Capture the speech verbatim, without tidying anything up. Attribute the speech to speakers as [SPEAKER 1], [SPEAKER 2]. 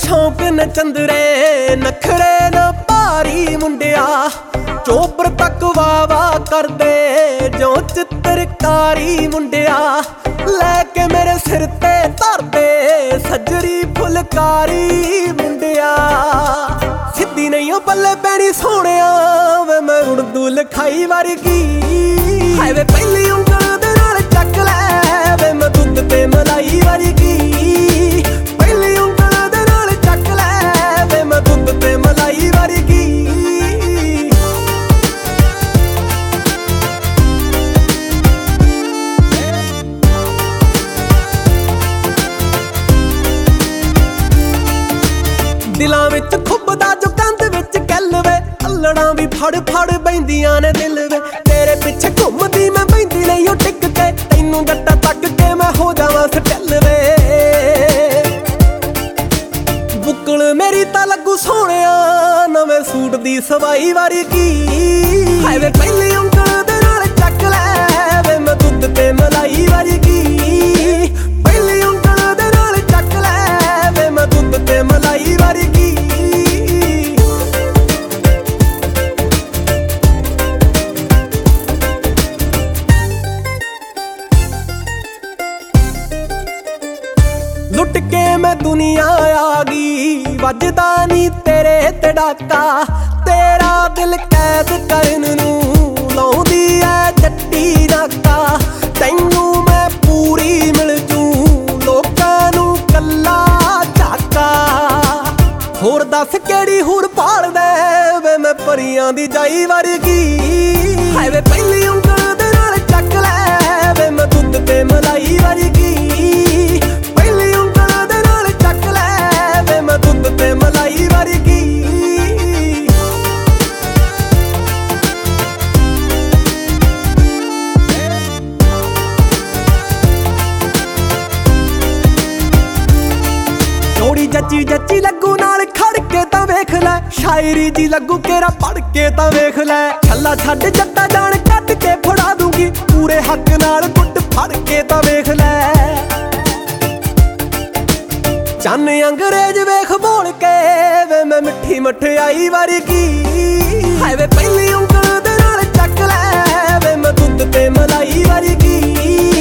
[SPEAKER 1] शौक न चंदरे नखरे न भारी मुंडिया चोपर तक वाह वाह कर दे जो चित्रकारी मुंडिया लैके मेरे सिर ते धर दे सजरी फुलकारी मुंडिया सिद्धी नहीं ओ पल्ले पैनी सोहणिया वे मैं उर्दू लिखाई वर्गी हाय वे पहली उंगल दे नाल चक लै वे मैं दुध ते मलाई वर्गी पहली उंगल दे नाल चक लै वे मैं दुध ते मलाई वर्गी दिलां विच खुबदा जो कंध विच कैल वे अल्लड़ां भी फड़ फड़ बैंदियां ने दिल वे तेरे पिछे घुमदी मैं बैंदी नहीं ओ टिक के तैनू गट्टा तक के मैं हो जावां सटल वे बुकल मेरी तां लगू सोहणिया नवें सूट दी सवाई वर्गी हाय वे पहली उंगल दे नाल चक लै वे मैं दुध ते मलाई वर्गी पहली उंगल दे नाल चक लै वे मैं दुध ते मलाई वर्गी लुट के मैं दुनिया आ गई वजदा नी तेरे ते डाका तेरा दिल कैद करन नू लाउंदी ऐ जट्टी नाका तैनू मैं पूरी मिल जू लोकां नू कल्ला झाका होर दस केड़ी हुर पाल दे वे मैं परियां दी जाई वर्गी हाय वे पहली उंगल दे नाल चक लै वे मैं दुध ते मलाई वर्गी मलाई वर्गी जोड़ी जच्ची जच्ची लगू नाल खड़ के तां वेख लै शायरी जी लगू केरा पढ़ के तां वेख लै छल्ला छड्ड जट्टा जान कट के फड़ा दूंगी पूरे हक नाल गुੱਟ फड़ के तां वेख लै चन अंग्रेज वेख बोल के वे मैं मिठी मठियाई वर्गी हाय वे पहली उंगल दे नाल चक लै वे मैं दुध ते मलाई वर्गी